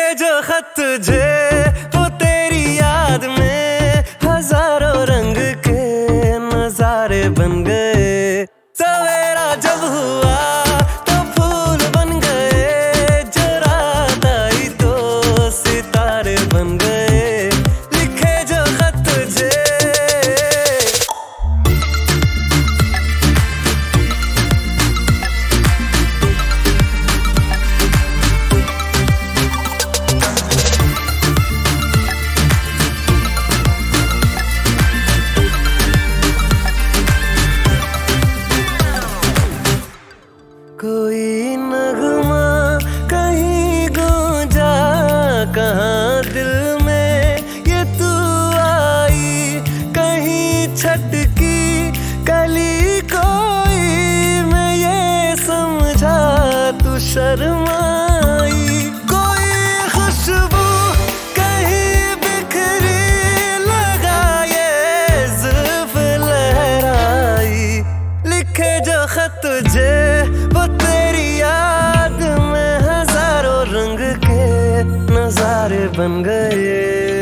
लिखे जो खत तुझे वो तेरी याद में हजारों रंग के नजारे बन गए। सवेरा जब हुआ तो फूल बन गए, जो रात आई तो सितारे बन गए। लिखे जो खत तुझे कोई नगमा कहीं गूंजा, कहाँ दिल में ये तू आई। कहीं छटकी कली कोई, मैं ये समझा तू शर्माई। कोई खुशबू कहीं बिखरी, लगा ये जुल्फ लहराई। लिखे जो खत तुझे वो तेरी याद में हजारों रंग के नजारे बन गए।